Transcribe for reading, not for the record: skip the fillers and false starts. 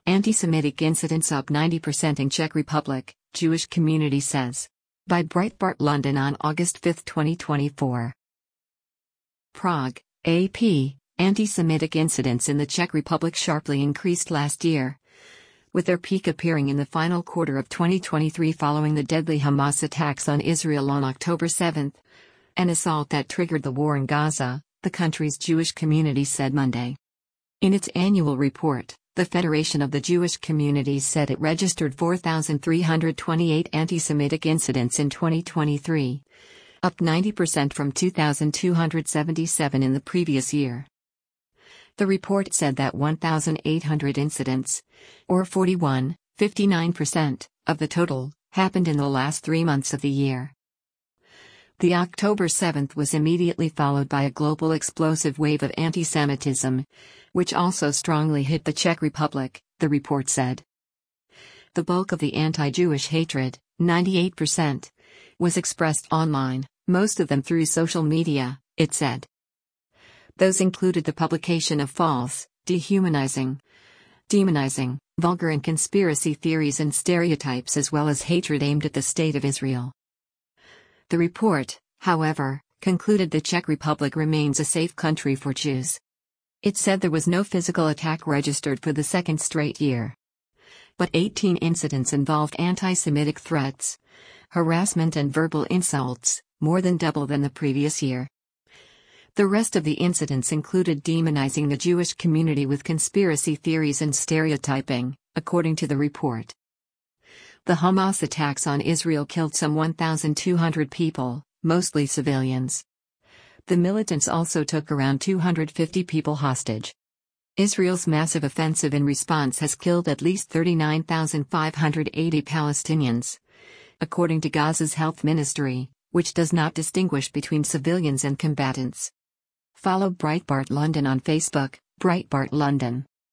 Anti-Semitic incidents up 90% in Czech Republic, Jewish community says. By Breitbart London on August 5, 2024. Prague, AP, anti-Semitic incidents in the Czech Republic sharply increased last year, with their peak appearing in the final quarter of 2023 following the deadly Hamas attacks on Israel on October 7, an assault that triggered the war in Gaza, the country's Jewish community said Monday. In its annual report, the Federation of the Jewish Communities said it registered 4,328 anti-Semitic incidents in 2023, up 90% from 2,277 in the previous year. The report said that 1,800 incidents, or 59%, of the total, happened in the last 3 months of the year. The October 7th was immediately followed by a global explosive wave of anti-Semitism, which also strongly hit the Czech Republic, the report said. The bulk of the anti-Jewish hatred, 98%, was expressed online, most of them through social media, it said. Those included the publication of false, dehumanizing, demonizing, vulgar and conspiracy theories and stereotypes as well as hatred aimed at the State of Israel. The report, however, concluded the Czech Republic remains a safe country for Jews. It said there was no physical attack registered for the second straight year. But 18 incidents involved anti-Semitic threats, harassment and verbal insults, more than double than the previous year. The rest of the incidents included demonizing the Jewish community with conspiracy theories and stereotyping, according to the report. The Hamas attacks on Israel killed some 1,200 people, mostly civilians. The militants also took around 250 people hostage. Israel's massive offensive in response has killed at least 39,580 Palestinians, according to Gaza's health ministry, which does not distinguish between civilians and combatants. Follow Breitbart London on Facebook, Breitbart London.